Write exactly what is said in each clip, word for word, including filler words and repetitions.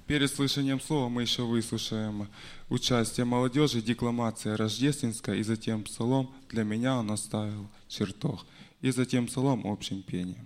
Перед слышанием слова мы еще выслушаем участие молодежи, декламация рождественская, и затем псалом «Для меня он оставил чертог», и затем псалом общим пением.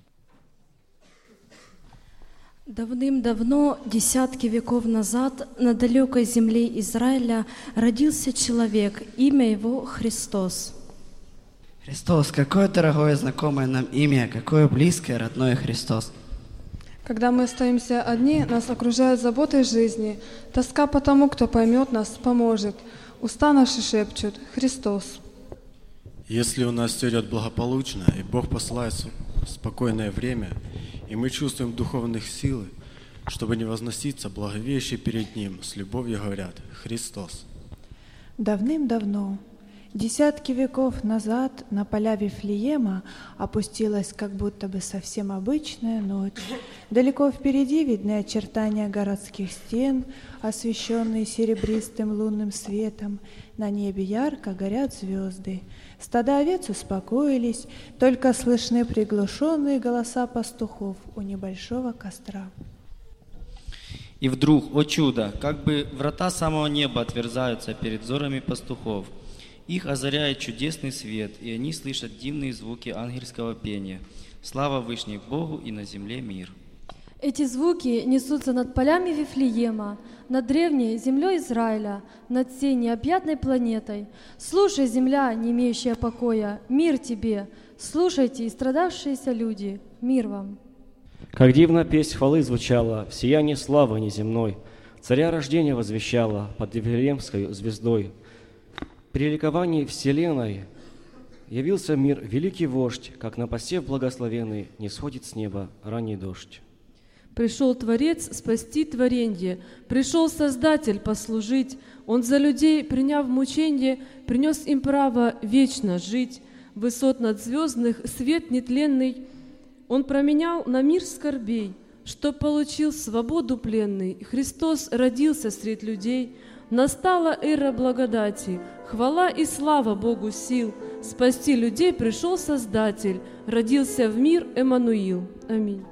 Давным-давно, десятки веков назад, на далекой земле Израиля родился человек, имя его Христос. Христос, какое дорогое, знакомое нам имя, какое близкое, родное Христос. Когда мы остаемся одни, нас окружают заботы жизни, тоска по тому, кто поймет нас, поможет. Уста наши шепчут «Христос». Если у нас все идет благополучно, и Бог посылает спокойное время, и мы чувствуем духовных сил, чтобы не возноситься, благовеющие перед Ним, с любовью говорят «Христос». Давным-давно, десятки веков назад, на поля Вифлеема опустилась как будто бы совсем обычная ночь. Далеко впереди видны очертания городских стен, освещенные серебристым лунным светом. На небе ярко горят звезды. Стада овец успокоились, только слышны приглушенные голоса пастухов у небольшого костра. И вдруг, о чудо, как бы врата самого неба отверзаются перед взорами пастухов. Их озаряет чудесный свет, и они слышат дивные звуки ангельского пения. Слава Вышних Богу и на земле мир. Эти звуки несутся над полями Вифлеема, над древней землей Израиля, над всей необъятной планетой. Слушай, земля, не имеющая покоя, мир тебе! Слушайте, истрадавшиеся люди, мир вам! Как дивно песнь хвалы звучала в сиянии славы неземной, царя рождения возвещала под Вифлеемской звездой. При ликовании вселенной явился мир великий вождь, как на посев благословенный не сходит с неба ранний дождь. Пришел Творец спасти творенье, пришел Создатель послужить. Он за людей, приняв мученье, принес им право вечно жить. Высот надзвездных свет нетленный Он променял на мир скорбей, чтоб получил свободу пленный. Христос родился средь людей. Настала эра благодати, хвала и слава Богу сил. Спасти людей пришел Создатель, родился в мир Эммануил. Аминь.